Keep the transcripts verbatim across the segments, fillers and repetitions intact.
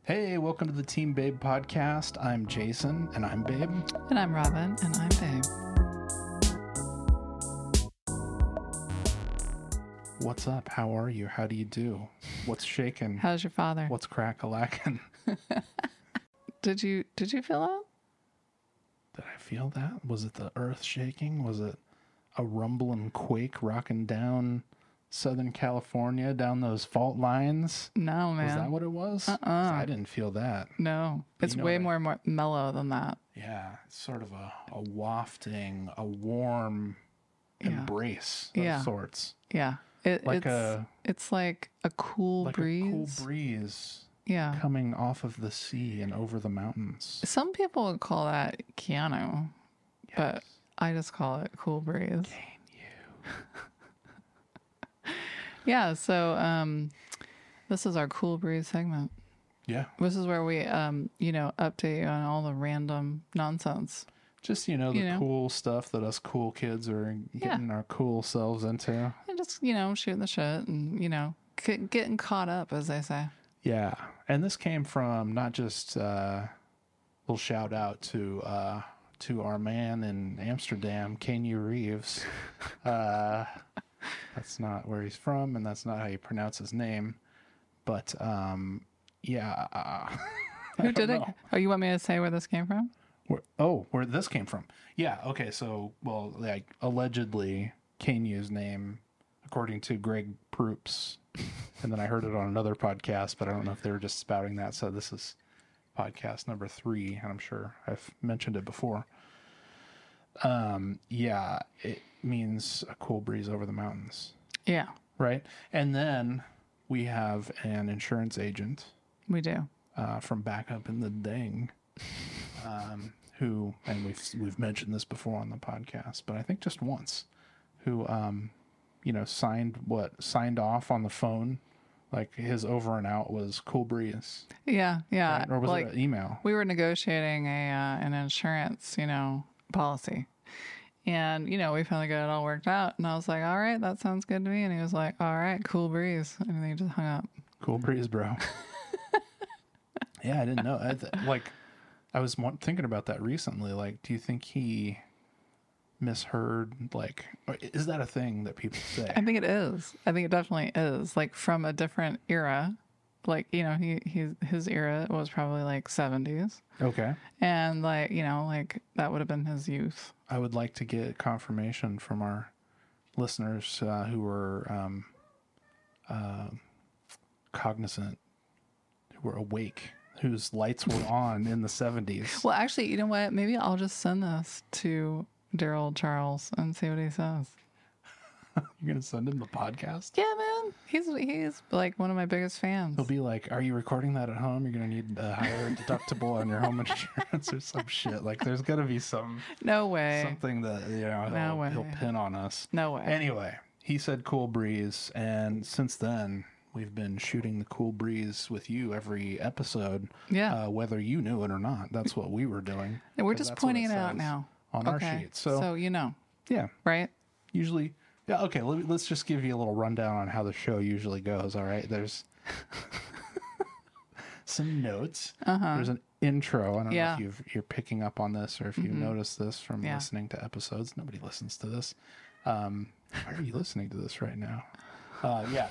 Hey, welcome to the Team Babe podcast. I'm Jason, and I'm Babe. And I'm Robin, and I'm Babe. What's up? How are you? How do you do? What's shaking? How's your father? What's crack-a-lackin'? Did you did you feel that? Did I feel that? Was it the earth shaking? Was it a rumble and quake rocking down Southern California, down those fault lines? No, man. Was that what it was? Uh-uh. I didn't feel that. No. It's You know way what I- more, more mellow than that. Yeah, it's sort of a, a wafting, a warm Yeah. embrace of Yeah. sorts. Yeah. It, Like it's, a- it's like a cool Like breeze. a cool breeze Yeah. coming off of the sea and over the mountains. Some people would call that Keanu, but I just call it cool breeze. Can you? Yeah. So um, this is our cool breeze segment. Yeah. This is where we, um, you know, update you on all the random nonsense. Just, you know, the You know? cool stuff that us cool kids are getting our cool selves into. And just, you know, shooting the shit and, you know, c- getting caught up, as they say. Yeah. And this came from not just uh, a little shout out to uh, to our man in Amsterdam, Keanu Reeves. Uh, that's not where he's from, and that's not how you pronounce his name. But, um, yeah. Uh, Who did it? know. Oh, you want me to say where this came from? Where, oh, where this came from? Yeah. Okay. So, well, like allegedly, Kenyu's name, according to Greg Proops, and then I heard it on another podcast, but I don't know if they were just spouting that. So this is podcast number three, and I'm sure I've mentioned it before. Um. Yeah, it means a cool breeze over the mountains, Yeah, right? And then we have an insurance agent we do. uh, from back up in the ding, um, who, and we've we've mentioned this before on the podcast, but I think just once, who, um, you know, signed what signed off on the phone, like his over and out was cool breeze, Yeah, yeah. right? Or was like, it an email? we were negotiating a uh, an insurance, you know, policy. And, you know, we finally got it all worked out. And I was like, all right, that sounds good to me. And he was like, all right, cool breeze. And then he just hung up. Cool breeze, bro. Yeah, I didn't know. I th- like, I was wa- thinking about that recently. Like, do you think he misheard? Like, or is that a thing that people say? I think it is. I think it definitely is. Like from a different era. Like, you know, he, he his era was probably like seventies. Okay. And like, you know, like that would have been his youth. I would like to get confirmation from our listeners uh, who were um, uh, cognizant, who were awake, whose lights were on in the seventies. Well, actually, you know what? Maybe I'll just send this to Daryl Charles and see what he says. You're going to send him the podcast? Yeah, man. He's he's like one of my biggest fans. He'll be like, are you recording that at home? You're going to need a higher deductible on your home insurance or some shit. Like, there's going to be some No way. something that, you know, No he'll, way. he'll pin on us. No way. Anyway, he said cool breeze, and since then we've been shooting the cool breeze with you every episode. Yeah. Uh, whether you knew it or not, that's what we were doing. And we're 'cause just that's what pointing it out says now. on our Okay. sheet. So, so you know, yeah, right? usually, yeah. Okay, let, let's just give you a little rundown on how the show usually goes. All right, there's some notes. Uh-huh. There's an intro. I don't Yeah. know if you've, you're picking up on this or if you noticed this from Yeah. listening to episodes. Nobody listens to this. Um, why are you listening to this right now? Uh, yeah.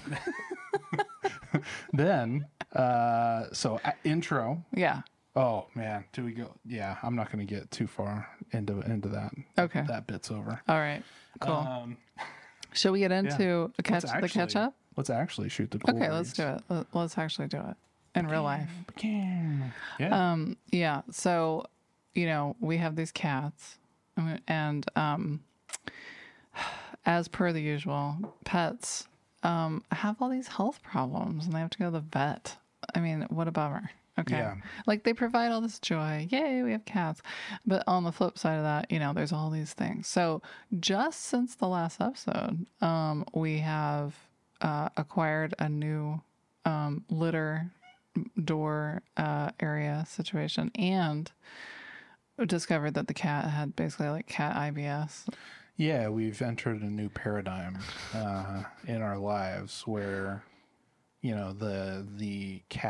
Then, uh, so uh, intro. Yeah. Oh man, do we go? Yeah, I'm not going to get too far into into that. Okay. That bit's over. All right. Cool. Um, Shall we get into a catch, let's the catch actually- up? Let's actually shoot the. Cool Okay, let's do it. Let- Let's actually do it in real life. Yeah. Um, yeah. So, you know, we have these cats, and um, as per the usual, pets um, have all these health problems, and they have to go to the vet. I mean, what a bummer. Okay. Yeah. Like they provide all this joy. Yay, we have cats. But on the flip side of that, you know, there's all these things. So just since the last episode, um, we have uh, acquired a new um, litter door uh, area situation and discovered that the cat had basically like cat I B S. Yeah, we've entered a new paradigm uh, in our lives where, you know, the the cat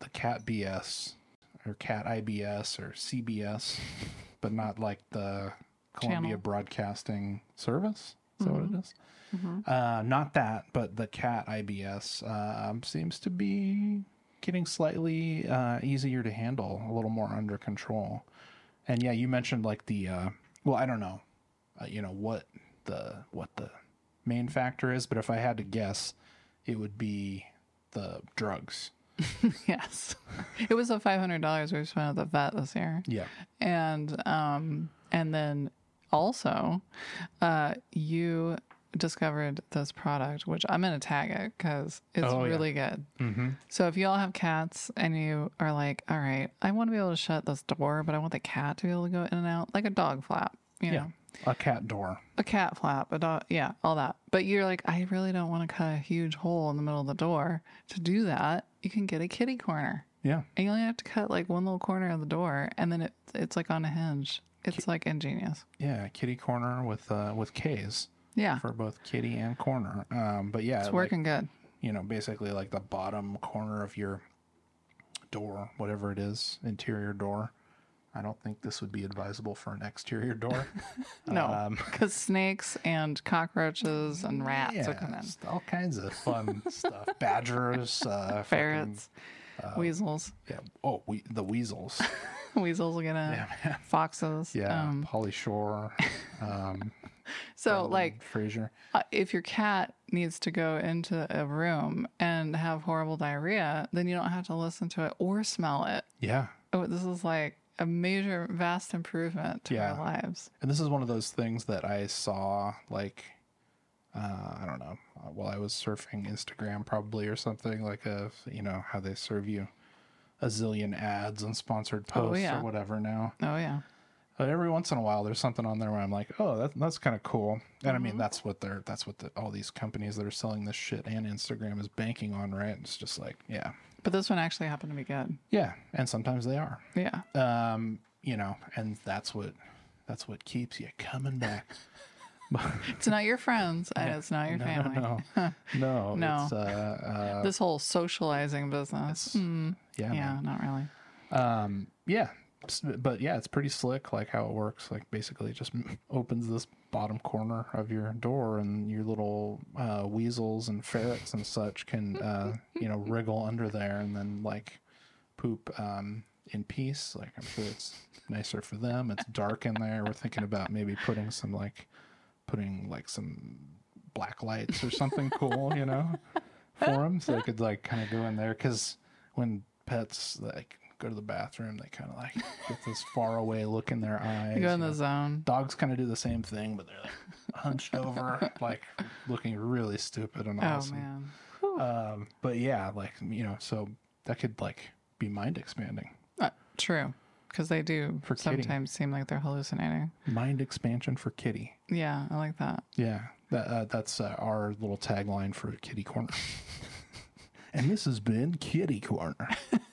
the cat B S or cat I B S or C B S, but not like the Columbia Channel. Broadcasting Service. Is that Mhm. what it is? Mm-hmm. Uh, not that, but the cat I B S um, seems to be getting slightly uh, easier to handle, a little more under control. And yeah, you mentioned like the uh, well, I don't know, uh, you know what the what the main factor is, but if I had to guess, it would be the drugs. Yes. It was the five hundred dollars we spent at the vet this year. Yeah. And um and then also uh you discovered this product, which I'm going to tag it because it's Oh, yeah. really good. Mm-hmm. So if you all have cats and you are like, all right, I want to be able to shut this door, but I want the cat to be able to go in and out, like a dog flap, you Yeah. know, A cat door. a cat flap, a dog, yeah, all that. But you're like, I really don't want to cut a huge hole in the middle of the door. To do that, you can get a kitty corner. Yeah. And you only have to cut like one little corner of the door, and then it it's like on a hinge. It's like ingenious. Yeah. Kitty corner with uh, with K's Yeah, for both kitty and corner. Um, but yeah, it's like, working good. you know, basically like the bottom corner of your door, whatever it is, interior door. I don't think this would be advisable for an exterior door. No, Um, because snakes and cockroaches and rats yeah, will come in. just all kinds of fun stuff. Badgers, uh, Ferrets, weasels. fucking- yeah. Oh, we, the weasels. Weasels will get in. Yeah, man. Foxes. Yeah. Um, Polly Shore. Um, so, Brendan like, Fraser. uh, if your cat needs to go into a room and have horrible diarrhea, then you don't have to listen to it or smell it. Yeah. Oh, this is like a major, vast improvement to Yeah. our lives. And this is one of those things that I saw, like, uh, I don't know, uh, while I was surfing Instagram probably or something, like a, you know, how they serve you a zillion ads and sponsored Oh, posts yeah. or whatever now. Oh, yeah. But every once in a while, there's something on there where I'm like, oh, that, that's kind of cool. And I Mm-hmm. mean, that's what they're, that's what the, all these companies that are selling this shit and Instagram is banking on, right? It's just like, yeah, But this one actually happened to be good. yeah. And sometimes they are, Yeah. um, you know, and that's what, that's what keeps you coming back. It's not your friends and it's not your no, family. no, no, no, No. It's, uh, uh, This whole socializing business. Mm, yeah, yeah, man. not really. Um, yeah, S- but yeah, it's pretty slick, like how it works. Like basically, it just m- opens this bottom corner of your door, and your little uh, weasels and ferrets and such can, uh, you know, wriggle under there and then like poop um, in peace. Like I'm sure it's nicer for them. It's dark in there. We're thinking about maybe putting some like putting like some black lights or something cool, you know, for them, so they could like kind of go in there. Because when pets like go to the bathroom, they kind of like get this far away look in their eyes. You go in you the know. zone. Dogs kind of do the same thing, but they're like hunched over, like looking really stupid and Oh, awesome. man. Whew. Um, but yeah, like, you know, so that could like be mind expanding. Uh, true. Because they do For kitty. sometimes seem like they're hallucinating. Mind expansion for kitty. Yeah, I like that. Yeah, that uh, that's uh, our little tagline for Kitty Corner. And this has been Kitty Corner.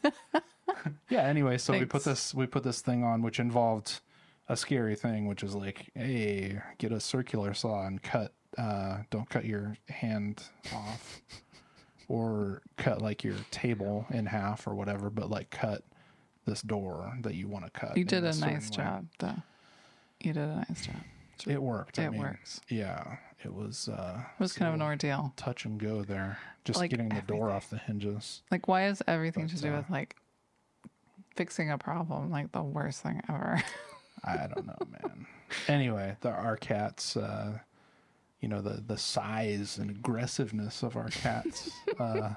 Yeah. Anyway, so we put Thanks. this we put this thing on, which involved a scary thing, which is like, hey, get a circular saw and cut. Uh, don't cut your hand off, or cut like your table in half or whatever, but like cut this door that you want to cut. You in did a certain nice way. job, though. You did a nice job. It worked. I It mean, works. Yeah, it was. Uh, It was kind of an ordeal. touch and go there, just Like getting the door everything. off the hinges. Like, why is everything But, to do uh, with, like, fixing a problem, like, the worst thing ever? I don't know, man. Anyway, the, our cats, uh, you know, the, the size and aggressiveness of our cats, uh,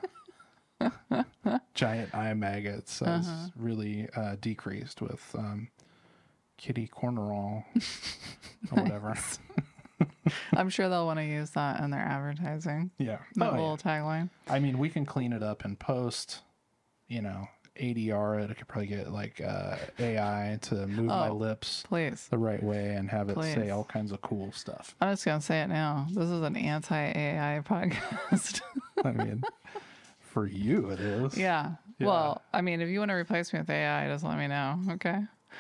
giant eye maggots, has Uh-huh. really uh, decreased with um, Kitty Cornerall or whatever. I'm sure they'll want to use that in their advertising. Yeah. That Oh, little tagline. yeah. I mean, we can clean it up in post, you know, A D R it. I could probably get like uh, A I to move my Oh. lips Please. the right way and have it Please. say all kinds of cool stuff. I'm just going to say it now. This is an anti-A I podcast. I mean, for you it is. yeah. Yeah. Well, I mean, if you want to replace me with A I, just let me know. Okay.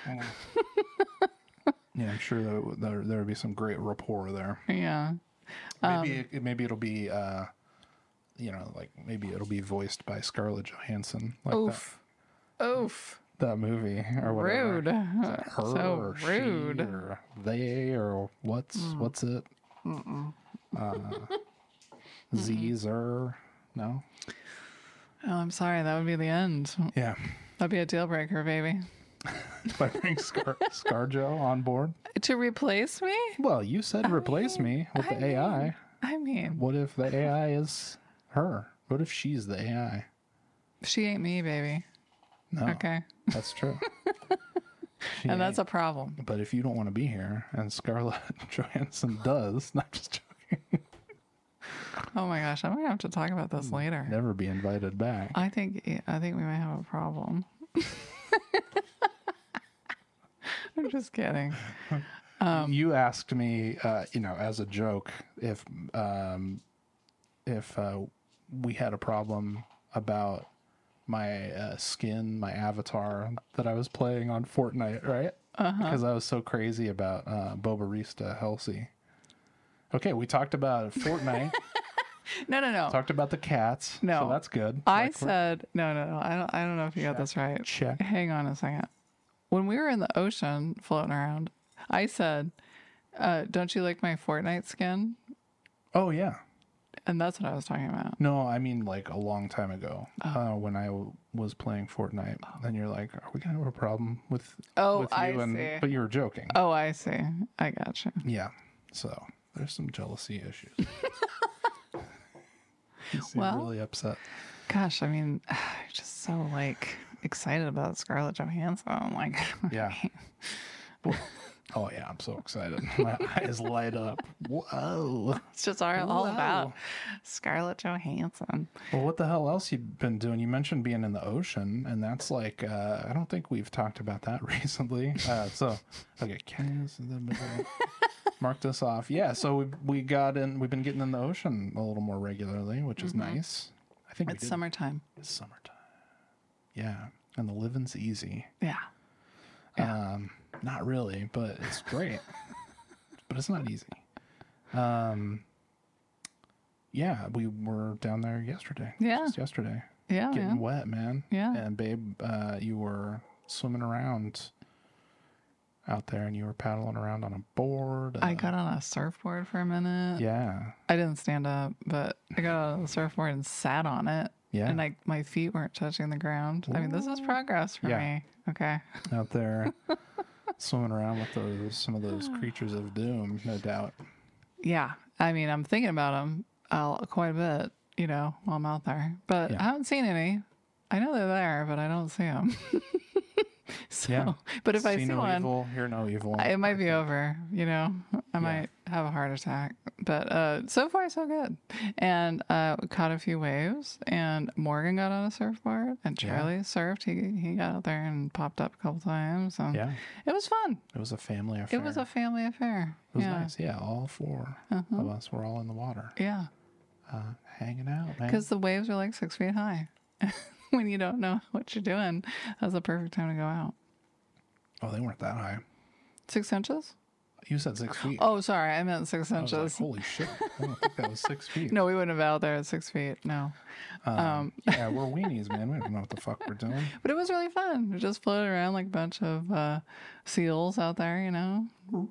Yeah, I'm sure there there, there would be some great rapport there. Yeah. Maybe it, maybe it'll be uh, you know, like maybe it'll be voiced by Scarlett Johansson. Like Oof. Oof. That movie or whatever. Rude. Her So or rude. she or they or what's what's it? Uh, Z's or no? Oh, I'm sorry. That would be the end. Yeah. That'd be a deal breaker, baby. If I bring Scar- ScarJo on board. To replace me? Well, you said replace me with the I A I. mean- I mean, What if the A I is her? What if she's the A I? she ain't me, baby. No, Okay. that's true. She And that's a ain't. problem. But if you don't want to be here, and Scarlett Johansson does, not just joking, Oh my gosh, I'm gonna have to talk about this later. never be invited back. I think I think we might have a problem. I'm just kidding. Um, you asked me, uh, you know, as a joke, if um, if uh, we had a problem about my uh, skin, my avatar that I was playing on Fortnite, right? Uh-huh. Because I was so crazy about uh, Bobarista Halsey. Okay, we talked about Fortnite, No, no, no. talked about the cats. No. So that's good. I Like, we're- said no, no, no. I don't. I don't know if you got this right. check. Hang on a second. When we were in the ocean floating around, I said, uh, "Don't you like my Fortnite skin?" Oh, yeah. And that's what I was talking about. No, I mean like a long time ago Oh. uh, when I w- was playing Fortnite. Then you're like, are we going to have a problem with, Oh, with you? I and, see. But you were joking. Oh, I see. I got you. Yeah. So there's some jealousy issues. You seem Well- really upset. Gosh, I mean, just so like excited about Scarlett Johansson. Like, Yeah. Well, oh, yeah. I'm so excited. My eyes light up. Whoa. it's just all, all Whoa. about Scarlett Johansson. Well, what the hell else you been doing? You mentioned being in the ocean, and that's like, uh, I don't think we've talked about that recently. Uh, so, okay, Ken's mark this off. Yeah, so we we got in. We've been getting in the ocean a little more regularly, which is nice. I think we It's did- summertime. It's summertime. Yeah, and the living's easy. Yeah. Um, not really, but it's great. But it's not easy. Um, yeah, we were down there yesterday. Yeah. Just yesterday. Yeah. Getting man. wet, man. Yeah. And babe, uh, you were swimming around out there and you were paddling around on a board. I uh, got on a surfboard for a minute. Yeah. I didn't stand up, but I got on the surfboard and sat on it. Yeah. And I, my feet weren't touching the ground. I mean, this is progress for Yeah. me. Okay. Out there swimming around with those, some of those creatures of doom, no doubt. Yeah. I mean, I'm thinking about them uh, quite a bit, you know, while I'm out there. But Yeah. I haven't seen any. I know they're there, but I don't see them. so, Yeah. but if I See see no one, evil, hear no evil. it might be over, you know. I might have a heart attack. But uh, so far, so good. And uh, we caught a few waves, and Morgan got on a surfboard, and Yeah. Charlie surfed. He he got out there and popped up a couple times. And Yeah. it was fun. It was a family affair. It was a family affair. It was yeah. nice. Yeah. All four Uh-huh. of us were all in the water, Yeah. uh, hanging out, man. Because the waves are like six feet high. When you don't know what you're doing, that's the perfect time to go out. Oh, they weren't that high. Six inches? You said six feet. Oh, sorry. I meant six I was like, inches. holy shit. I don't think that was six feet. No, we wouldn't have been out there at six feet. No. Um, Um, yeah, we're weenies, man. We don't know what the fuck we're doing. But it was really fun. We just floated around like a bunch of uh, seals out there, you know?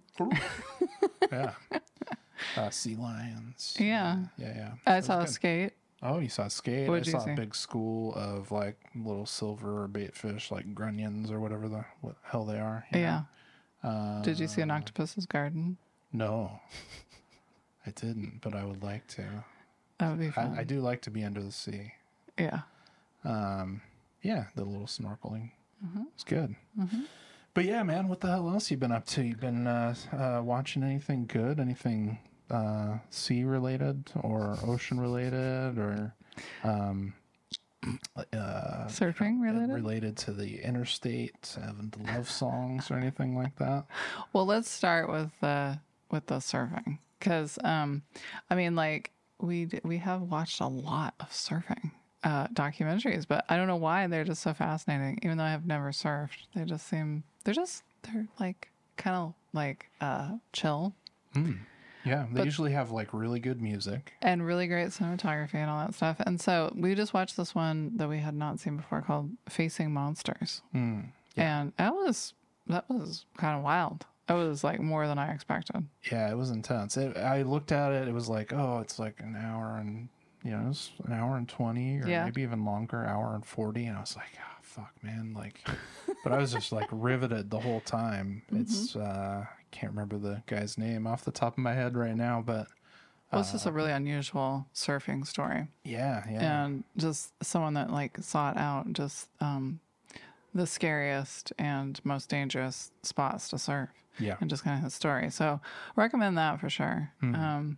Yeah. Uh, sea lions. Yeah. Yeah, yeah. I It was saw a good. skate. Oh, you saw skate. What'd I you saw see? a big school of like little silver bait fish, like grunions or whatever the what hell they are. you Yeah. know? Uh, Did you see an octopus's garden? No, I didn't, but I would like to. That would be fun. I, I do like to be under the sea. Yeah. Um, yeah, the little snorkeling. Mhm. It's good. Mhm. But yeah, man, what the hell else you been up to? You been uh, uh, watching anything good? Anything uh, sea related or ocean related or um, uh, Surfing related? related to the interstate and the love songs or anything like that? Well, let's start with the with the surfing, because um, I mean, like we d- we have watched a lot of surfing uh, documentaries, but I don't know why they're just so fascinating. Even though I have never surfed, they just seem they're just they're like kind of like uh, chill. Hmm. Yeah, they But- usually have like really good music. and really great cinematography and all that stuff. And so we just watched this one that we had not seen before called Facing Monsters. Mm, yeah. And that was that was kind of wild. It was like more than I expected. Yeah, it was intense. It, I looked at it. It was like, oh, it's like an hour and you know, it's an hour and twenty, or Yeah. maybe even longer, hour and forty. And I was like, oh, fuck, man, like. But I was just like riveted the whole time. Mm-hmm. It's uh, I can't remember the guy's name off the top of my head right now, but Well, it's just a really unusual surfing story, yeah, yeah, and just someone that like sought out just um, the scariest and most dangerous spots to surf, yeah, and just kind of his story. So recommend that for sure. Mhm. Um,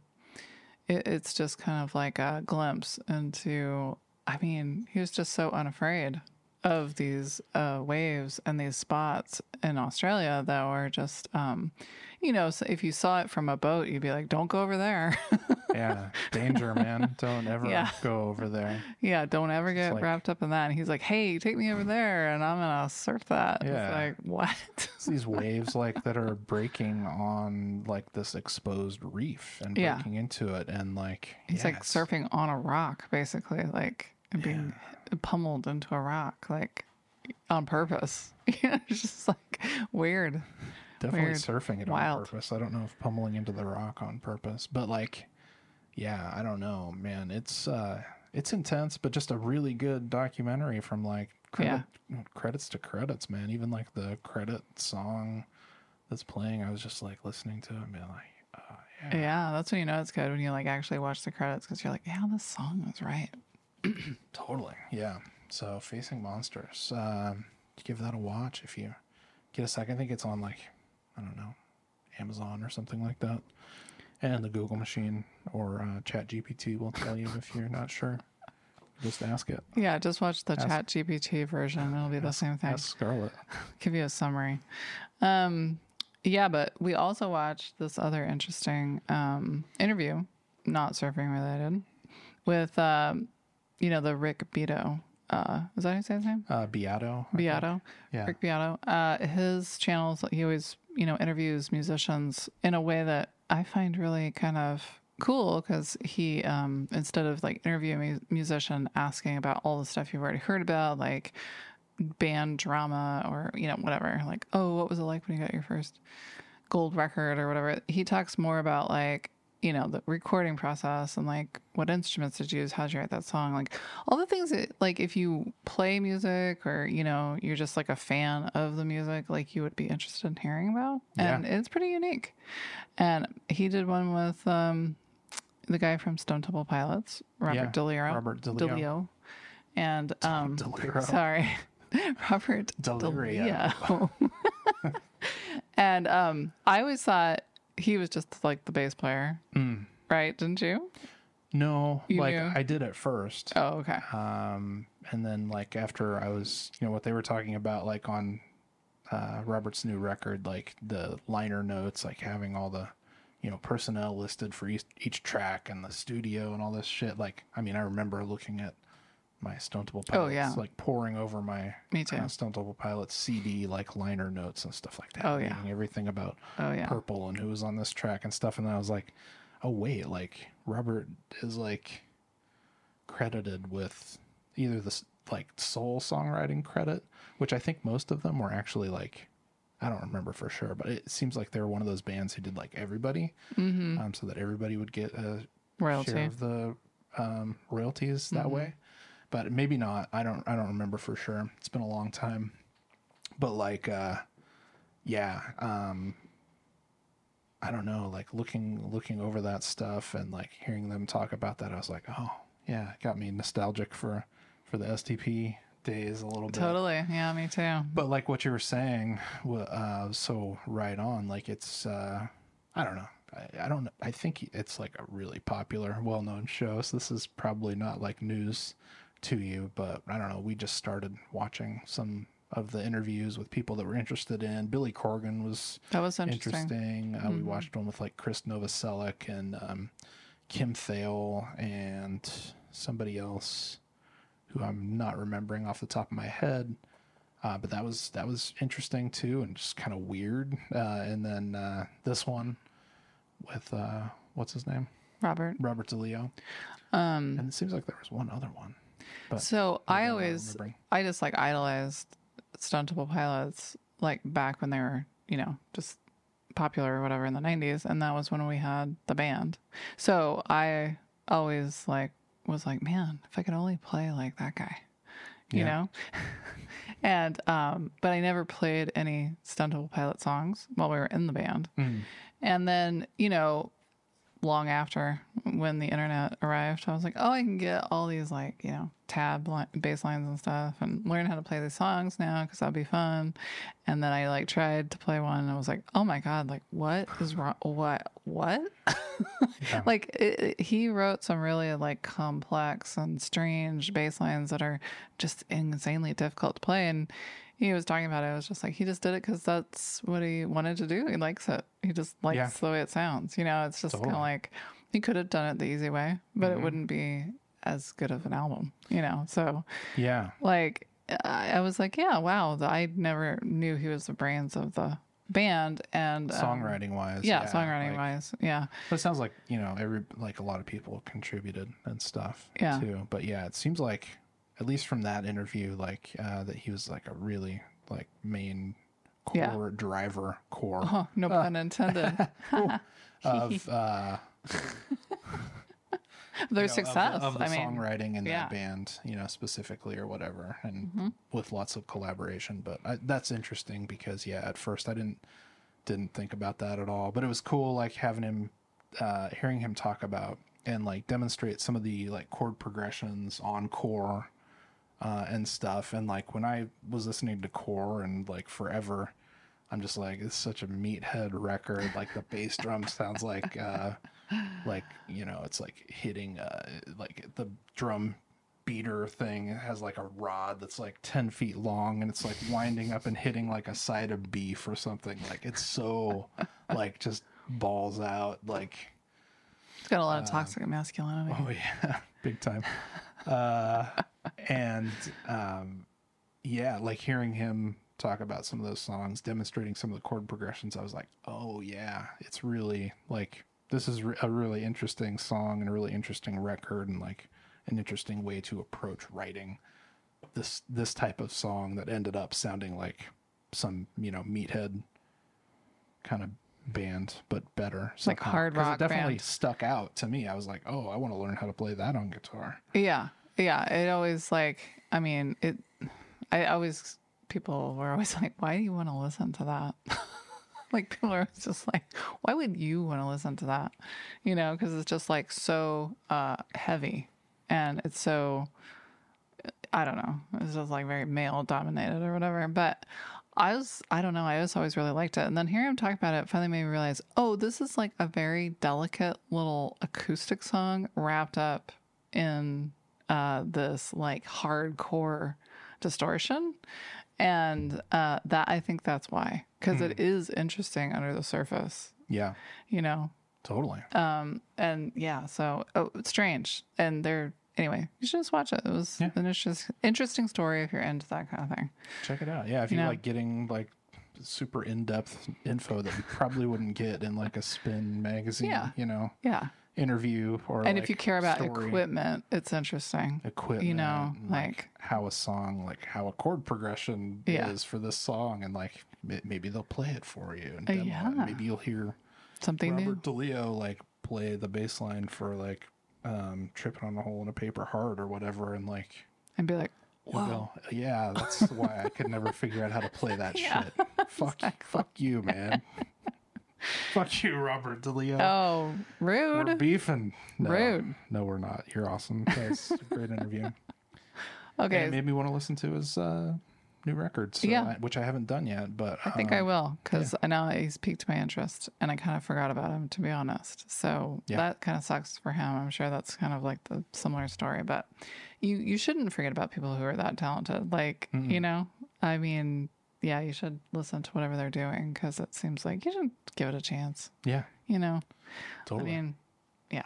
it, it's just kind of like a glimpse into. I mean, he was just so unafraid of these uh, waves and these spots in Australia that were just, um, you know, so if you saw it from a boat, you'd be like, "Don't go over there." yeah. Danger, man. Don't ever Yeah. go over there. Yeah, don't ever get like- wrapped up in that. And he's like, "Hey, take me over there, and I'm gonna surf that." Yeah. It's like, what? It's these waves like that are breaking on like this exposed reef and Yeah. breaking into it, and like He's yeah, like it's- surfing on a rock, basically, like and being pummeled into a rock, like on purpose. You know, it's just like weird. Definitely weird, surfing it wild. on purpose. I don't know if pummeling into the rock on purpose, but like, yeah, I don't know, man. It's uh, it's intense, but just a really good documentary from like credit, credits to credits, man. Even like the credit song that's playing, I was just like listening to it and being like, uh, yeah, Yeah, that's when you know it's good, when you like actually watch the credits, because you're like, yeah, this song was right. totally, yeah. So Facing Monsters, um, give that a watch if you get a second. I think it's on like, I don't know, Amazon or something like that. And the Google machine or uh, Chat G P T will tell you if you're not sure. Just ask it. Yeah, just watch the Ask- Chat G P T version. It'll be the same thing. Ask Scarlett. Give you a summary. Um, yeah, but we also watched this other interesting um, interview, not surfing related, with um, you know, the Rick Beato. Uh, is that how you say his name? Uh, Beato. I think. Beato. Yeah. Rick Beato. Uh, his channels, he always, you know, interviews musicians in a way that I find really kind of cool, because he, um, instead of like interviewing a mu- musician asking about all the stuff you've already heard about, like band drama or, you know, whatever, like, oh, what was it like when you got your first gold record or whatever, he talks more about like, you know, the recording process and like what instruments did you use, how'd you write that song, like all the things that, like, if you play music or, you know, you're just like a fan of the music, like you would be interested in hearing about. And it's pretty unique. And he did one with um the guy from Stone Temple Pilots, Robert Yeah, DeLeo. Robert DeLeo. And um DeLeo. sorry. Robert Delirio. DeLeo. And um I always thought he was just like the bass player. Mm. Right, didn't you? No, You like knew? I did at first. Oh, okay. Um, and then like after I was, you know, what they were talking about, like on uh, Robert's new record, like the liner notes, like having all the, you know, personnel listed for each, each track and the studio and all this shit. Like, I mean, I remember looking at my Stone Temple Pilots, Oh, yeah. like poring over my Me too. uh, Stone Temple Pilots C D, like liner notes and stuff like that. Oh, yeah. Reading everything about Oh, yeah. Purple and who was on this track and stuff. And then I was like, oh, wait, like Robert is like credited with either this like soul songwriting credit, which I think most of them were actually like, I don't remember for sure, but it seems like they were one of those bands who did like everybody, Mm-hmm. um, so that everybody would get a Royalty. share of the um, royalties that Mm-hmm. way. But maybe not. I don't. I don't remember for sure. It's been a long time. But like, uh, yeah. Um, I don't know. Like looking looking over that stuff and like hearing them talk about that, I was like, oh yeah, it got me nostalgic for for the S T P days a little bit. Totally. Yeah, me too. But like what you were saying, wa- uh, so right on. Like it's, uh, I don't know. I, I don't. I think it's like a really popular, well-known show. So this is probably not like news to you, but I don't know. We just started watching some of the interviews with people that we're interested in. Billy Corgan was That was interesting. interesting. Uh, We watched one with like Chris Novoselic and um, Kim Thale and somebody else who I'm not remembering off the top of my head. Uh, but that was that was interesting too, and just kind of weird. Uh, and then uh, this one with uh, what's his name? Robert. Robert DeLeo. Um, And it seems like there was one other one. But so maybe I I'm not always, remembering. I just like idolized Stone Temple Pilots, like back when they were, you know, just popular or whatever in the nineties. And that was when we had the band. So I always like was like, man, if I could only play like that guy, you Yeah. know? And, um, but I never played any Stone Temple Pilot songs while we were in the band. Mm. And then, you know, long after when the internet arrived, I was like, oh, I can get all these like, you know, tab li- bass lines and stuff and learn how to play these songs now because that'd be fun. And then I like tried to play one and I was like, oh my God, like what is wrong? What? What? Yeah. Like it, it- he wrote some really like complex and strange bass lines that are just insanely difficult to play. And he was talking about it. I was just like, he just did it because that's what he wanted to do. He likes it. He just likes Yeah. the way it sounds. You know, it's just kind Totally. of like he could have done it the easy way, but Mhm. it wouldn't be as good of an album, you know? So, Yeah. like, I, I was like, yeah, wow. the- I never knew he was the brains of the band. And um, Songwriting wise. Yeah, songwriting like- wise. Yeah. But it sounds like, you know, every like a lot of people contributed and stuff Yeah. too. But yeah, it seems like at least from that interview, like uh, that he was like a really like main core Yeah. driver core Oh, no pun intended. of uh Their you know, of the- success. of the, I mean, songwriting in yeah. that band, you know, specifically or whatever, and Mm-hmm. with lots of collaboration. But I, that's interesting because yeah, at first I didn't didn't think about that at all. But it was cool, like having him, uh, hearing him talk about and like demonstrate some of the like chord progressions on Core, uh, and stuff. And like when I was listening to Core and like forever, I'm just like, it's such a meathead record. Like the bass drum sounds like, uh, like, you know, it's like hitting, uh, like the drum beater thing. It has like a rod that's like ten feet long and it's like winding up and hitting like a side of beef or something. Like it's so like just balls out. Like, It's got a lot of toxic masculinity. oh yeah, big time. Uh, and, um, yeah, like hearing him talk about some of those songs, demonstrating some of the chord progressions, I was like, oh yeah, it's really like, this is re- a really interesting song and a really interesting record and like an interesting way to approach writing this, this type of song that ended up sounding like some, you know, meathead kind of band, but better. Like somehow. hard 'Cause rock it definitely band. stuck out to me. I was like, oh, I want to learn how to play that on guitar. Yeah. Yeah. It always like, I mean, it, I always, people were always like, why do you want to listen to that? Like people are just like, why would you want to listen to that? You know, because it's just like so uh, heavy and it's so, I don't know, it's just like very male dominated or whatever. But I was, I don't know, I just always really liked it. And then hearing him talk about it finally made me realize, oh, this is like a very delicate little acoustic song wrapped up in uh, this like hardcore distortion. And uh, that I think that's why, because it is interesting under the surface, Yeah, you know. totally. Um, and yeah, so oh, it's strange. And they're anyway, you should just watch it. It was Yeah. an interesting, interesting story if you're into that kind of thing. Check it out. Yeah, if you Yeah. like getting like super in-depth info that you probably wouldn't get in like a Spin magazine, Yeah. you know, Yeah, interview or and like if you care about story, equipment, it's interesting. equipment, you know, and, like- how a song, like how a chord progression Yeah. is for this song, and like m- maybe they'll play it for you and Uh, demo it. yeah. Maybe you'll hear Something new. Robert DeLeo like play the bass line for like um, Tripping on a Hole in a Paper Heart or whatever, and like And be like, you'll whoa. go, yeah, that's why I could never figure out how to play that Yeah, shit. Fuck, fuck you, man. Fuck you, Robert DeLeo. Oh, We're rude. beefing. No, Rude. No, we're not. You're awesome. That's a great interview. And Okay, it made me want to listen to his uh, new record, so Yeah. I, which I haven't done yet. But I think I um, will because I know he's piqued my interest, and I kind of forgot about him to be honest. So Yeah. that kind of sucks for him. I'm sure that's kind of like the similar story, but you you shouldn't forget about people who are that talented. Like you know, I mean, yeah, you should listen to whatever they're doing because it seems like you should give it a chance. Yeah, You know, totally. I mean, yeah.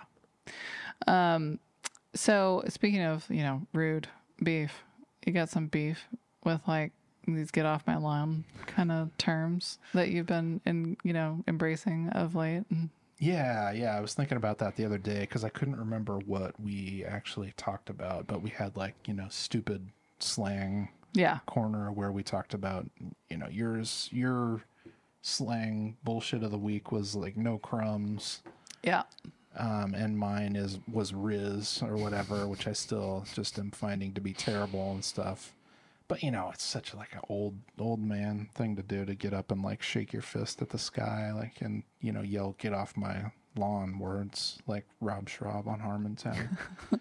Um, so speaking of, you know, rude beef, you got some beef with like these get off my lawn kind of terms that you've been in, you know, embracing of late. And Yeah, yeah. I was thinking about that the other day because I couldn't remember what we actually talked about, but we had like, you know, stupid slang Yeah. corner where we talked about, you know, yours, your slang bullshit of the week was like no crumbs. Yeah. Um, and mine is was Riz or whatever, which I still just am finding to be terrible and stuff. But you know, it's such like an old old man thing to do, to get up and like shake your fist at the sky, like, and you know, yell "get off my lawn" words like Rob Schraub on Harmontown.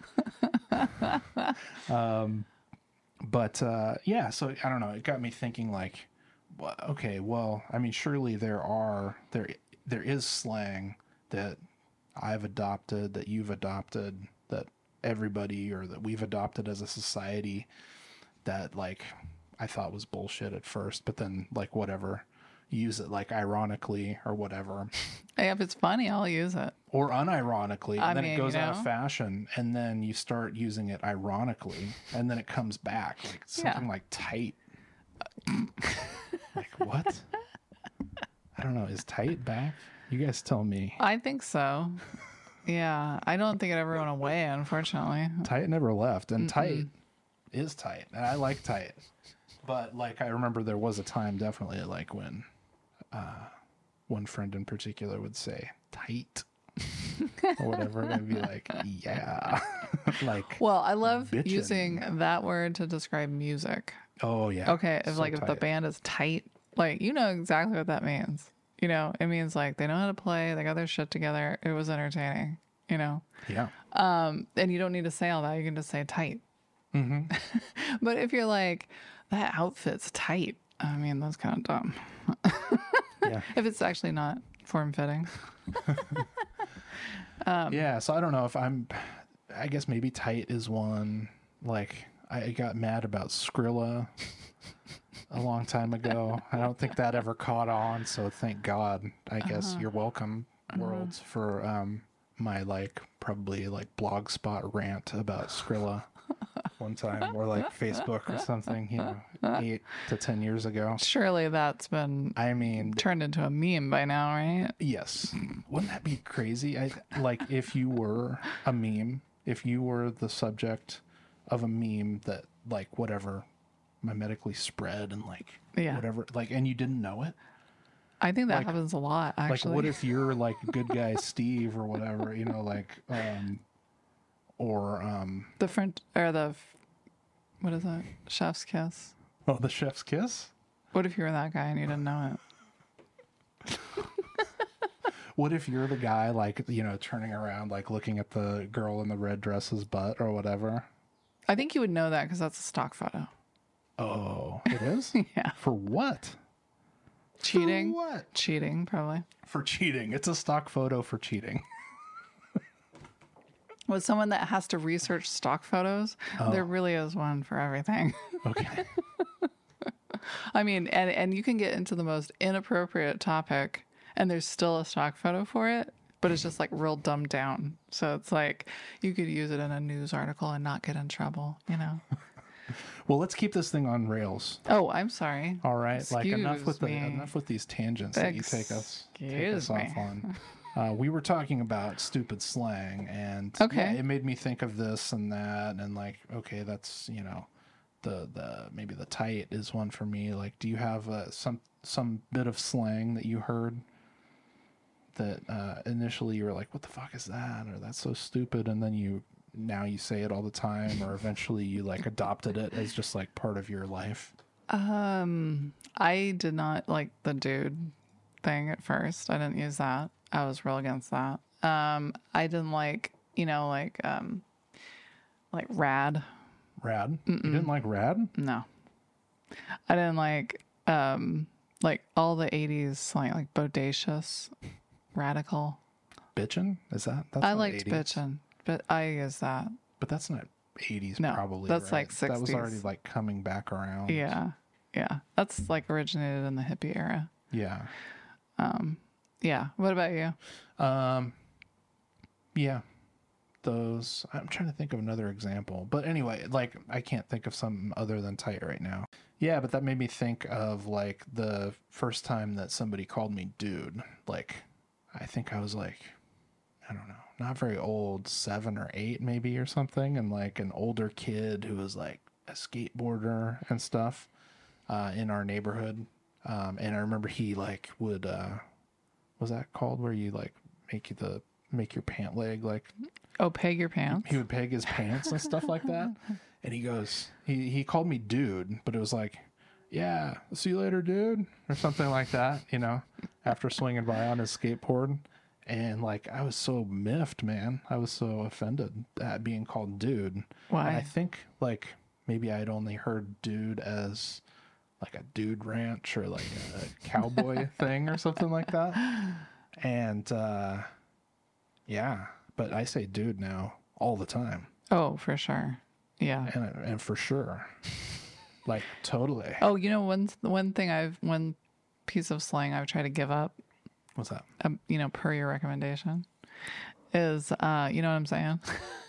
um, but uh, yeah, so I don't know. It got me thinking like, well, okay, well, I mean, surely there are there there is slang that I've adopted, that you've adopted, that everybody or that we've adopted as a society that like I thought was bullshit at first, but then like whatever, use it like ironically or whatever. Hey, if it's funny, I'll use it. Or unironically, and I then mean, it goes you out of know. fashion, and then you start using it ironically, and then it comes back like something Yeah. like tight. Like what? I don't know. Is tight back? You guys tell me. I think so. Yeah. I don't think it ever went away, unfortunately. Tight never left, and tight is tight, and I like tight. But like I remember there was a time definitely like when uh, one friend in particular would say tight or whatever, and I'd be like, yeah, like Well, I love bitchin'. using that word to describe music. oh yeah. Okay, if so like if the tight. band is tight, like you know exactly what that means. You know, it means like they know how to play, they got their shit together. It was entertaining, you know. Yeah. Um, and you don't need to say all that. You can just say tight. Mm-hmm. But if you're like, that outfit's tight, I mean, that's kind of dumb. Yeah. If it's actually not form fitting. um, Yeah. So I don't know if I'm. I guess maybe tight is one. Like I got mad about Skrilla a long time ago. I don't think that ever caught on. So thank God. I guess Uh-huh. you're welcome, worlds, for um my like probably like blogspot rant about Skrilla one time, or like Facebook or something. You know, eight to ten years ago. Surely that's been I mean, turned into a meme by now, right? yes. Wouldn't that be crazy? I like if you were a meme, if you were the subject of a meme that like whatever mimetically spread and like Yeah. whatever, like, and you didn't know it. I think that Like- happens a lot, actually. Like what if you're like good guy Steve or whatever, you know, like um or um the French or the what is it? Chef's kiss. oh, the chef's kiss? What if you were that guy and you didn't know it? What if you're the guy like, you know, turning around like looking at the girl in the red dress's butt or whatever? I think you would know that because that's a stock photo. Oh, it is? Yeah. For what? Cheating. For what? Cheating, probably. For cheating. It's a stock photo for cheating. With someone that has to research stock photos, Oh. there really is one for everything. Okay. I mean, and, and you can get into the most inappropriate topic and there's still a stock photo for it, but it's just like real dumbed down. So it's like you could use it in a news article and not get in trouble, you know? Well, let's keep this thing on rails. Oh, I'm sorry. All right. like enough Excuse with the me. enough with these tangents that you take us take us Excuse me. off on. Uh, we were talking about stupid slang, and Okay. yeah, it made me think of this and that, and like, okay, that's, you know, the the maybe the tight is one for me. Like, do you have uh, some some bit of slang that you heard that uh, initially you were like, what the fuck is that, or that's so stupid, and then you now you say it all the time, or eventually you like adopted it as just like part of your life? Um, I did not like the dude thing at first. I didn't use that. I was real against that. Um, I didn't like, you know, like, um, like rad. Rad. You didn't like rad? No, I didn't like, um, like all the eighties slang, like bodacious, radical. Bitchin'? Is that? That's I not liked eighties. bitchin', but I use that. But that's not eighties, No, probably. that's right? like That was sixties. already like coming back around. Yeah. Yeah. That's like originated in the hippie era. Yeah. Um, yeah. What about you? Um, yeah. Those. I'm trying to think of another example. But anyway, like, I can't think of something other than tight right now. Yeah, but that made me think of like the first time that somebody called me dude. Like, I think I was like, I don't know, not very old, seven or eight maybe or something. And like an older kid who was like a skateboarder and stuff uh, in our neighborhood. Um, and I remember he like would, uh, what was that called? Where you like make you the, make your pant leg like. Oh, peg your pants. He would peg his pants and stuff like that. And he goes, he, he called me dude, but it was like, yeah, see you later, dude, or something like that, you know, after swinging by on his skateboard. And like, I was so miffed, man. I was so offended at being called dude. Why? And I think like maybe I'd only heard dude as like a dude ranch or like a cowboy thing or something like that. And uh, yeah, but I say dude now all the time. Oh, for sure. Yeah. And, and for sure. Like totally. Oh, you know, one one thing I've one piece of slang I've tried to give up. What's that? Um, you know, per your recommendation, is uh, you know what I'm saying?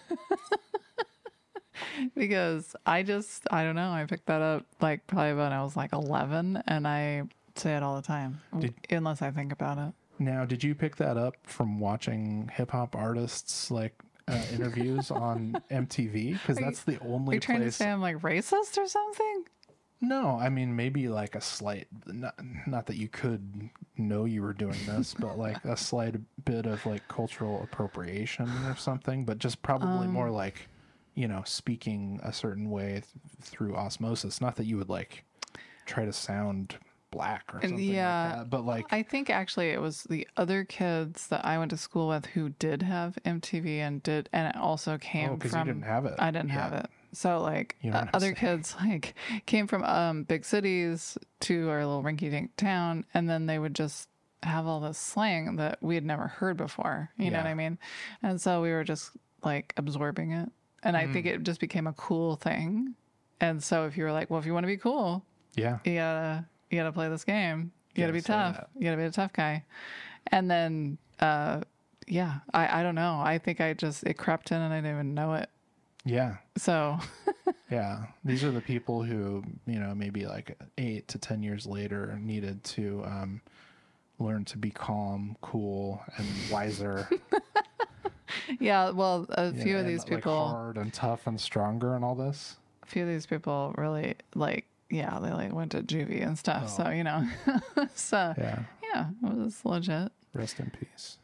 Because I just I don't know. I picked that up like probably when I was like eleven, and I say it all the time, Did, unless I think about it. Now, did you pick that up from watching hip hop artists like uh, interviews on M T V? Because that's the only Are you trying place. to say I'm like racist or something? No, I mean maybe like a slight, not, not that you could know you were doing this, but like a slight bit of like cultural appropriation or something, but just probably Um, more like, you know, speaking a certain way th- through osmosis. Not that you would like try to sound black or something yeah, like that, but like I think actually it was the other kids that I went to school with who did have M T V and did, and it also came oh, because from. you didn't have it. I didn't Yeah. have it. So like You don't uh, have to other say. kids like came from um big cities to our little rinky-dink town, and then they would just have all this slang that we had never heard before. You know Yeah. what I mean? And so we were just like absorbing it, and I Mm. think it just became a cool thing. And so if you were like, well, if you want to be cool, Yeah. you gotta you gotta play this game. You gotta Gotta be say tough. that. You gotta be a tough guy. And then uh yeah, I I don't know. I think I just it crept in and I didn't even know it. Yeah. So Yeah, these are the people who, you know, maybe like eight to ten years later needed to um, learn to be calm, cool, and wiser. yeah, well, a you few know, of and, these like, people, hard and tough and stronger and all this. a few of these people really like, yeah, they like went to juvie and stuff. Oh. So you know, so Yeah, yeah, it was legit. rest in peace.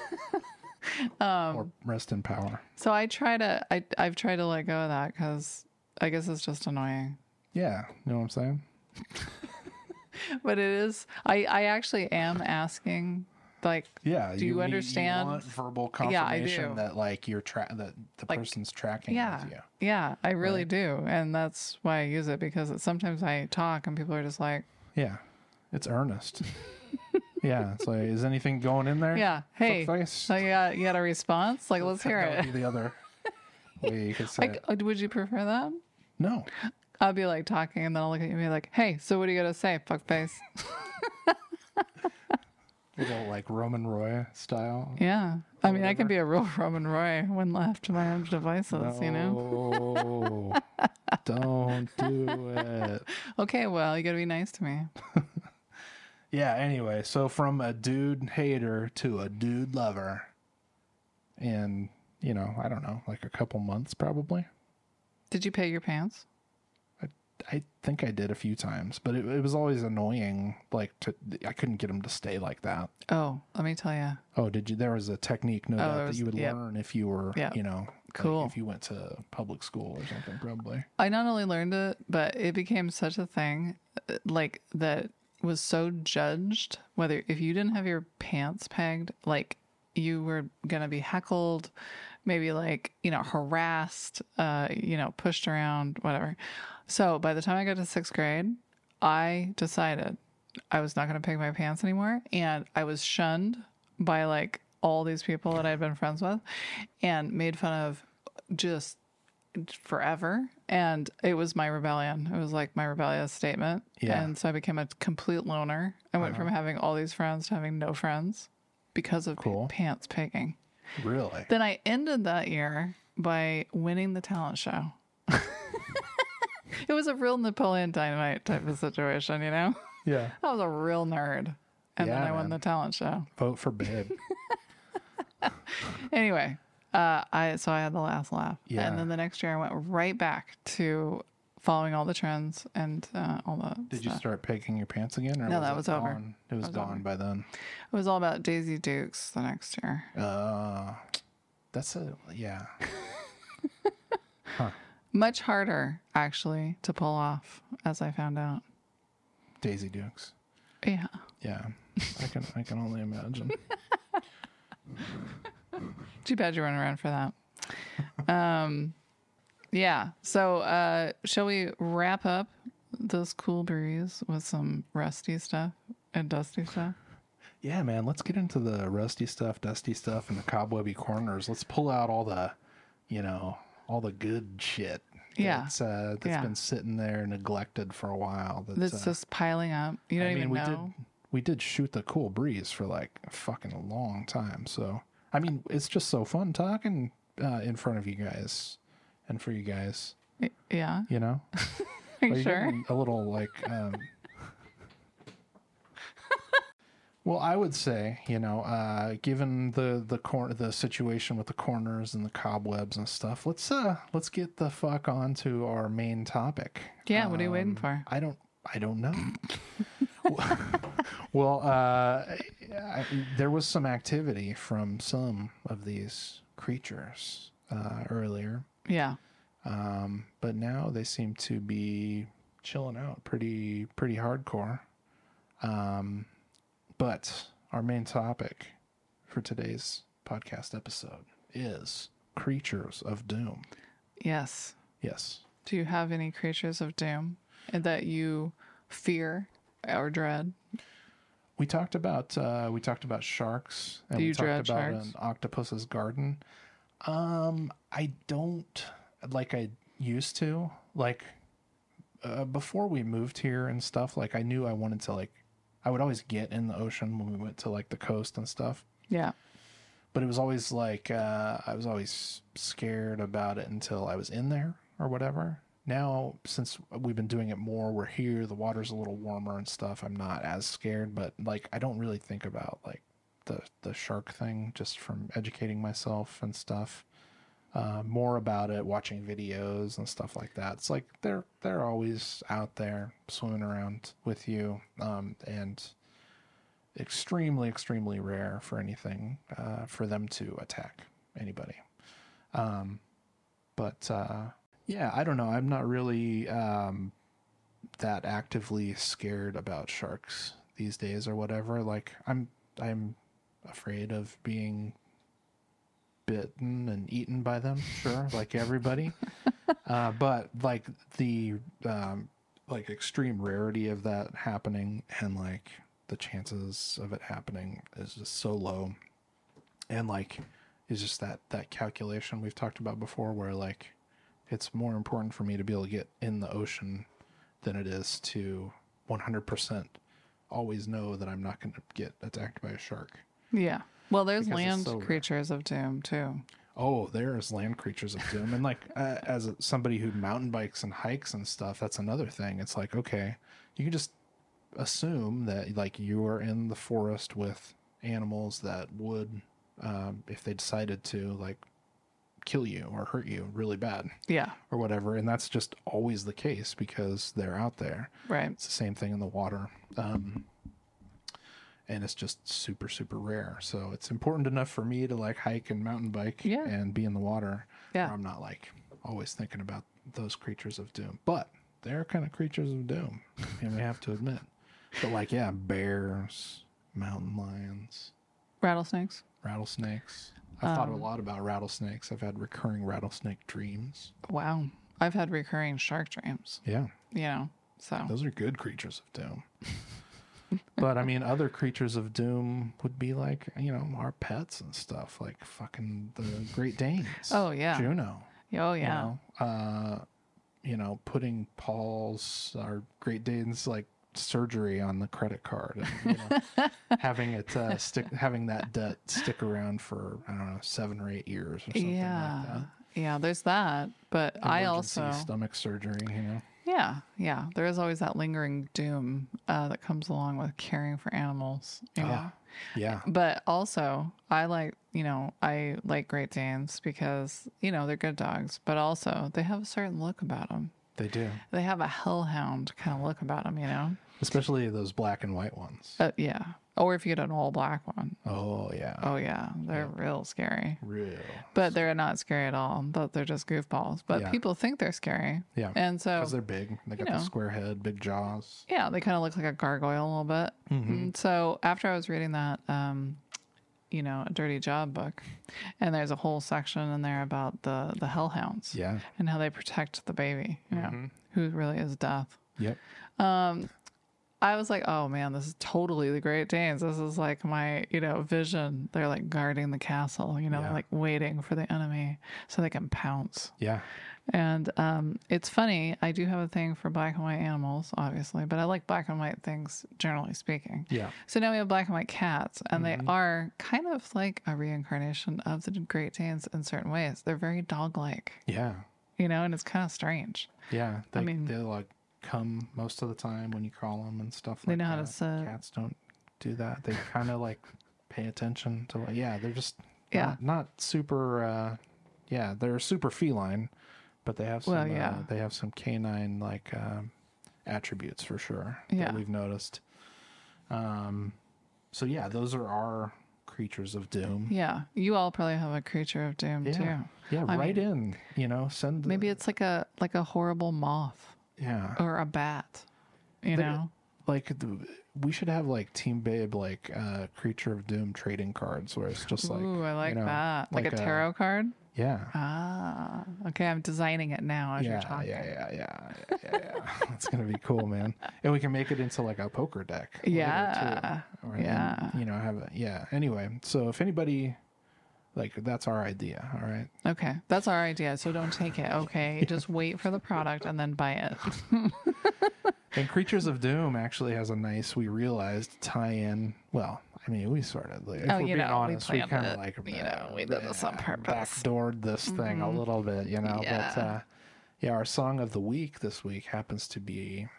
Um, or rest in power. so I try to, I I've tried to let go of that because I guess it's just annoying. Yeah, you know what I'm saying? But it is. I I actually am asking, like, Yeah. Do you need- understand? You want verbal Yeah, I confirmation do. that like you're tra- that the Like, person's tracking yeah, with you. yeah, I really Right. do, and that's why I use it because it, sometimes I talk and people are just like, Yeah, it's earnest. Yeah, it's like, is anything going in there? yeah, hey, Fuckface? so you got you got a response? Like, let's hear That it. would be the other way you could say Like, it. uh, would you prefer that? No. I'll be like talking, and then I'll look at you and be like, "Hey, so what do you got to say, fuckface?" Little like Roman Roy style. Yeah, I mean, I whatever. can be a real Roman Roy when left to my own devices, you know. No, don't do it. Okay, well, you got to be nice to me. Yeah, anyway, so from a dude hater to a dude lover in, you know, I don't know, like a couple months probably. Did you pay your pants? I think I did a few times, but it, it was always annoying. Like, to, I couldn't get him to stay like that. Oh, let me tell you. Oh, did you? There was a technique, no Oh, doubt, there that was- you would yep. learn if you were, Yep. you know, like Cool. if you went to public school or something, probably. I not only learned it, but it became such a thing, uh, like that was so judged. Whether if you didn't have your pants pegged, like you were gonna be heckled, maybe like you know harassed, uh, you know pushed around, whatever. So by the time I got to sixth grade, I decided I was not gonna peg my pants anymore, and I was shunned by like all these people that I'd been friends with, and made fun of just forever. And it was my rebellion. It was like my rebellious statement. Yeah. And so I became a complete loner. I went from having all these friends to having no friends because of Cool. p- pants pegging. Really? Then I ended that year by winning the talent show. It was a real Napoleon Dynamite type of situation, you know? Yeah. I was a real nerd. And then Yeah, I won man. the talent show. Vote for Babe. Anyway, uh, I so I had the last laugh, Yeah. and then the next year I went right back to following all the trends and uh, all the. Did stuff. you start pegging your pants again? Or No, was that it was over. gone? It was, was gone over. by then. It was all about Daisy Dukes the next year. Uh, that's a, yeah. Much harder, actually, to pull off, as I found out. Daisy Dukes. Yeah. Yeah. I can, I can only imagine. Too bad you weren't around for that. Um, yeah. So, uh, shall we wrap up this cool breeze with some rusty stuff and dusty stuff? Yeah, man. Let's get into the rusty stuff, dusty stuff, and the cobwebby corners. Let's pull out all the, you know, all the good shit. Yeah. That's, uh, that's Yeah. been sitting there neglected for a while. That's, That's uh, just piling up. You don't I mean, even we know. did we did shoot the cool breeze for like a fucking long time. So I mean, it's just so fun talking uh, in front of you guys and for you guys. Y- Yeah. You know, Are you Are you sure? getting a little like. Um... Well, I would say, you know, uh, given the the cor- the situation with the corners and the cobwebs and stuff, let's uh let's get the fuck on to our main topic. Yeah. What are you waiting Um, for? I don't I don't know. Well, uh, I, there was some activity from some of these creatures uh, earlier, Yeah. um, but now they seem to be chilling out pretty pretty hardcore. Um, but our main topic for today's podcast episode is creatures of doom. Yes. Yes. Do you have any creatures of doom that you fear or dread? We talked about uh, we talked about sharks, and Do you we talked dread about sharks? an octopus's garden. Um, I don't like I used to like uh, before we moved here and stuff. Like I knew I wanted to like I would always get in the ocean when we went to like the coast and stuff. Yeah. But it was always like uh, I was always scared about it until I was in there or whatever. Now, since we've been doing it more, we're here, the water's a little warmer and stuff. I'm not as scared, but like I don't really think about like the the shark thing just from educating myself and stuff. Uh, more about it, watching videos and stuff like that. It's like they're they're always out there swimming around with you, um, and extremely extremely rare for anything uh, for them to attack anybody. Um, but uh, yeah, I don't know. I'm not really um, that actively scared about sharks these days or whatever. Like I'm I'm afraid of being bitten and eaten by them, sure, like everybody. Uh, but like the um, like extreme rarity of that happening and like the chances of it happening is just so low. And like it's just that that calculation we've talked about before where like it's more important for me to be able to get in the ocean than it is to one hundred percent always know that I'm not going to get attacked by a shark. Yeah. Well, there's Because it's land so rare. creatures of doom too. Oh, there's land creatures of doom. And like uh, as a, somebody who mountain bikes and hikes and stuff, that's another thing. It's like, okay, you can just assume that like you are in the forest with animals that would, um, if they decided to, like kill you or hurt you really bad Yeah. or whatever. And that's just always the case because they're out there. Right. It's the same thing in the water. Um, and it's just super, super rare. So it's important enough for me to like hike and mountain bike Yeah. and be in the water. Yeah. Where I'm not like always thinking about those creatures of doom, but they're kind of creatures of doom, and we have to admit. But like, yeah, bears, mountain lions, Rattlesnakes. rattlesnakes. I've thought a Um, lot about rattlesnakes. I've had recurring rattlesnake dreams. Wow. I've had recurring shark dreams, Yeah. you know, so. Those are good creatures of doom. But I mean, other creatures of doom would be like, you know, our pets and stuff, like fucking the Great Danes. Oh, yeah. Juno. Oh, You yeah. know, uh, you know, putting Paul's, our Great Danes, like surgery on the credit card, and, you know, having it uh, stick, having that debt stick around for I don't know seven or eight years or something Yeah. like that. Yeah, there's that. But I Emergency also, stomach surgery, you know. Yeah, yeah. There is always that lingering doom uh, that comes along with caring for animals. You know? Yeah. Yeah. But also, I like, you know, I like Great Danes because, you know, they're good dogs, but also they have a certain look about them. They do. They have a hellhound kind of look about them, you know? Especially those black and white ones. Uh, yeah. Or if you get an all black one. Oh, yeah. Oh, yeah. They're real scary. Real. But they're not scary at all. But they're just goofballs. But Yeah. people think they're scary. Yeah. And so, Because they're big. They got you the know. square head, big jaws. yeah, they kind of look like a gargoyle a little bit. Mm-hmm. And so after I was reading that, um, you know, a Dirty Job book, and there's a whole section in there about the, the hellhounds Yeah. and how they protect the baby, you know, Mhm. who really is death. Yep. Um, I was like, oh man, this is totally the Great Danes. This is like my, you know, vision. They're like guarding the castle, you know, Yeah. like waiting for the enemy so they can pounce. Yeah. And um, it's funny. I do have a thing for black and white animals, obviously, but I like black and white things, generally speaking. Yeah. So now we have black and white cats, and they are kind of like a reincarnation of the Great Danes in certain ways. They're very dog-like, Yeah. you know, and it's kind of strange. Yeah. They, mean- they like come most of the time when you call them and stuff They like know how that. to sit. Cats don't do that. They kind of like pay attention to, yeah, they're just Yeah. not, not super, uh, yeah, they're super feline, but they have some, Well, yeah. uh, they have some canine like um, attributes for sure Yeah. that we've noticed. Um, so yeah, those are our creatures of doom. Yeah, you all probably have a creature of doom Yeah. too. Yeah, I write in, you know, send. the- Maybe it's like a like a horrible moth yeah, or a bat. You There- know, like the, we should have like Team Babe like uh, creature of doom trading cards where it's just like, ooh, I like you know, that, like, like a a- tarot card. yeah. Ah, okay, I'm designing it now as you're Yeah, talking. yeah, yeah, yeah, yeah, yeah, yeah. It's gonna be cool, man. And we can make it into like a poker deck. later, Yeah, too. Or- and, yeah. you know, have a yeah. Anyway, so if anybody, like, that's our idea. All right. Okay, that's our idea. So don't take it. Okay, just wait for the product and then buy it. And Creatures of Doom actually has a nice, we realized, tie-in. Well, I mean, we sort of, like, if Oh, we're you being know, we honest, we, planned kind it. of like, You know, we did this on uh, purpose. backdoored this thing a little bit, you know. But Yeah. uh, yeah, our song of the week this week happens to be,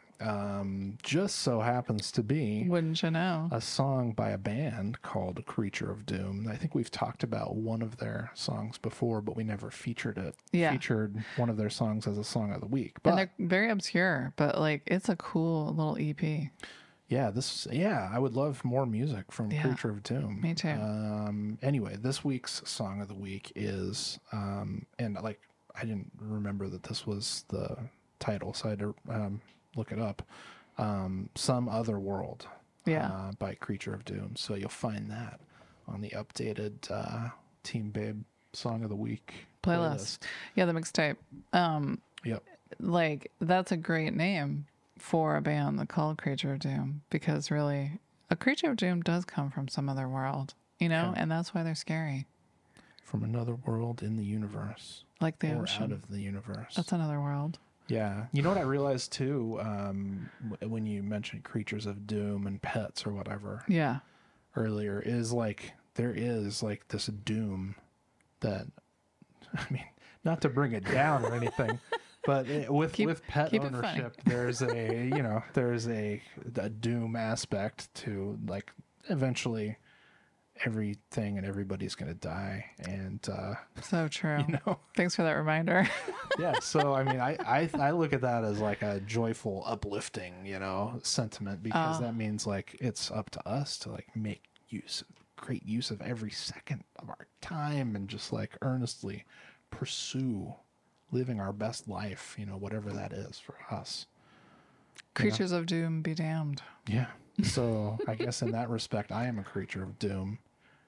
um, just so happens to be Wouldn't you know? a song by a band called Creature of Doom. I think we've talked about one of their songs before, but we never featured it. Yeah. Featured one of their songs as a song of the week. But And they're very obscure, but like it's a cool little E P. yeah, this yeah, I would love more music from Yeah, Creature of Doom. me too. Um anyway, this week's song of the week is um and like I didn't remember that this was the title, so I had to um look it up. Um Some Other World. Yeah. Uh, by Creature of Doom. So you'll find that on the updated uh Team Babe Song of the Week Playlist. Yeah, the mixtape. Um, Yep. like that's a great name for a band that called Creature of Doom because really, a Creature of Doom does come from some other world, you know, Yeah. and that's why they're scary. From another world in the universe. Like the or ocean. out of the universe. That's another world. Yeah. You know what I realized too, um, w- when you mentioned creatures of doom and pets or whatever Yeah. earlier, is like there is like this doom that, I mean, not to bring it down or anything, but it, with Keep- with pet keep it funny. ownership, there's a you know there's a, a doom aspect to like eventually everything and everybody's gonna die, and uh, So true. you know. Thanks for that reminder. Yeah, so I mean, I, I I look at that as like a joyful, uplifting, you know, sentiment because Oh. that means like it's up to us to like make use, great use of every second of our time and just like earnestly pursue living our best life, you know, whatever that is for us. Creatures of Doom be damned. Yeah. So I guess in that respect, I am a creature of doom,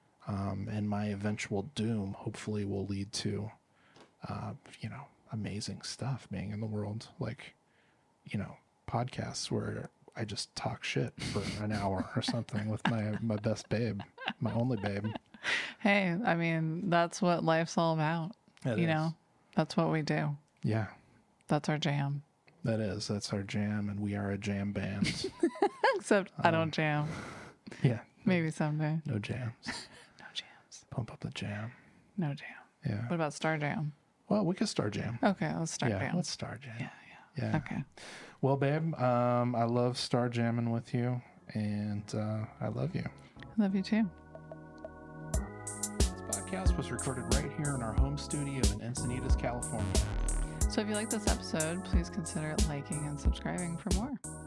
um, and my eventual doom hopefully will lead to, uh, you know, amazing stuff being in the world, like, you know, podcasts where I just talk shit for an hour or something with my my best babe, my only babe. Hey, I mean, that's what life's all about. It you is. know, that's what we do. Yeah, That's our jam. that is. That's our jam, and we are a jam band. Except I Um, don't jam. Yeah, Maybe someday. no jams. No jams. Pump up the jam. No jam. Yeah. What about Star Jam? Well, we could star jam. Okay, let's start yeah, jam. let's star jam. Yeah, yeah. Yeah. Okay. Well, babe, um, I love star jamming with you, and uh, I love you. I love you too. This podcast was recorded right here in our home studio in Encinitas, California. So if you like this episode, please consider liking and subscribing for more.